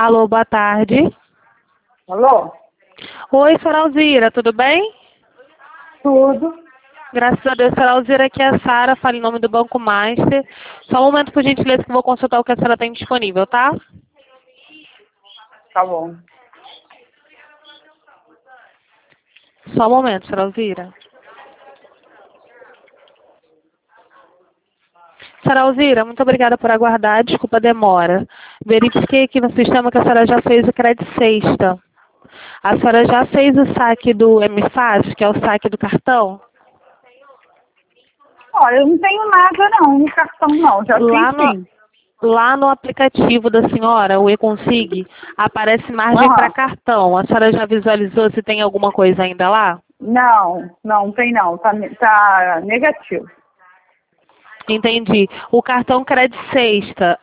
Alô, boa tarde. Alô? Oi, senhora Alzira, tudo bem? Tudo. Graças a Deus, senhora Alzira, aqui é a Sara, fala em nome do Banco Master. Só um momento, por gentileza, que eu vou consultar o que a senhora tem disponível, tá? Tá bom. Só um momento, senhora Alzira. Senhora Alzira, muito obrigada por aguardar, desculpa a demora. Verifiquei aqui no sistema que a senhora já fez o crédito sexta. A senhora já fez o saque do MFAS, que é o saque do cartão? Olha, eu não tenho nada não, no cartão não, já Lá fiz no, sim. lá no aplicativo da senhora, o eConsig, aparece margem para Aham. cartão. A senhora já visualizou se tem alguma coisa ainda lá? Não tem não, tá negativo. Entendi. O cartão crédito sexta,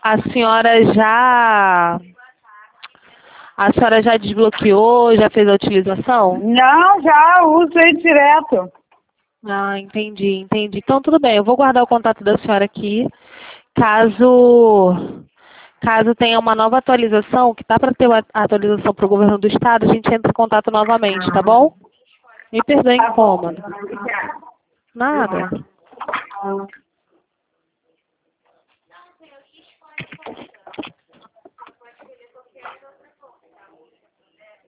a senhora já desbloqueou, já fez a utilização? Não, já uso ele direto. Ah, entendi. Então tudo bem, eu vou guardar o contato da senhora aqui. Caso tenha uma nova atualização, que tá para ter uma atualização para o governo do estado, a gente entra em contato novamente, tá bom? Me perdoe o Tá bom. incômodo. Obrigada. Nada.